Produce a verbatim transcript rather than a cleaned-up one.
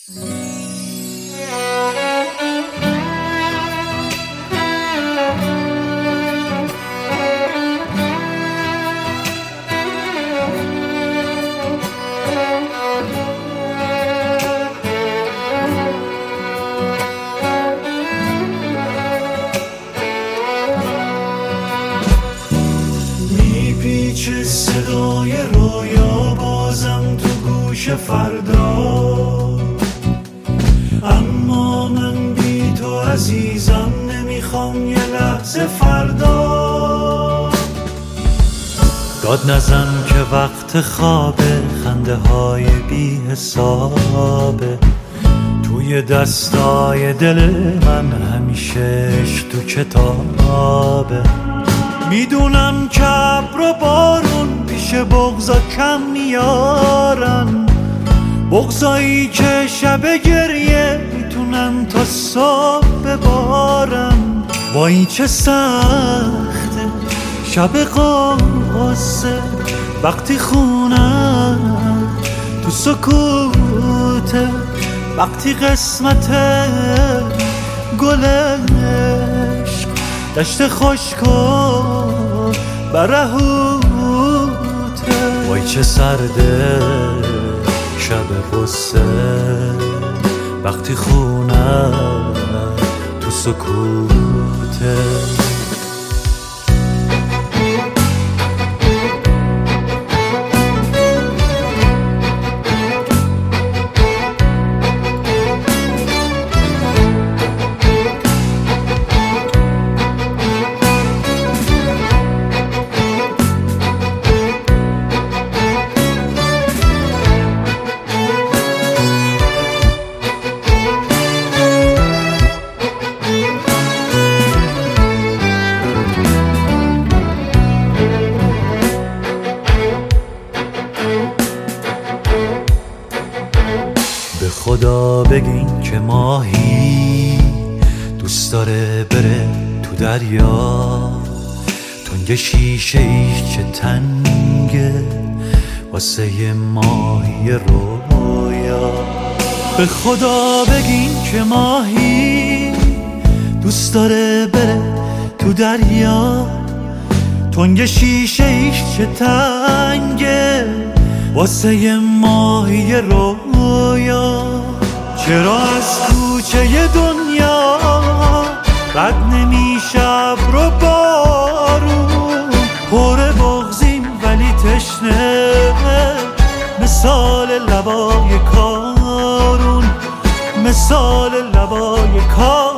میپیچه صدای رویا بازم تو گوش فردا، اما من بی تو عزیزم نمیخوام یه لحظه فردا. داد نزن که وقت خوابه، خنده های بی حسابه توی دستای دل من، همیشه عشق تو کتابه. میدونم که ابر و بارون پیش بغضا کم میارن، بغضایی که شب گریه میتونن تا صبح ببارن. وای چه سخته شب قصه وقتی خونم تو سکوته، وقتی قسمت گلش دشت خشک و برهوته. وای چه سرده شب غصه وقتی خونم تو سکوته. به خدا بگین که ماهی دوست داره بره تو دریا، تنگ شیشه ای که تنگه واسه ماهی رویا. به خدا بگین که ماهی دوست داره بره تو دریا، تنگ شیشه ای که تنگه واسه ماهی رویا. چرا از کوچه دنیا رد نمیشه ابر و بارون، پر بغضیم ولی تشنه مثال لبای کارون، مثال لبای کارون.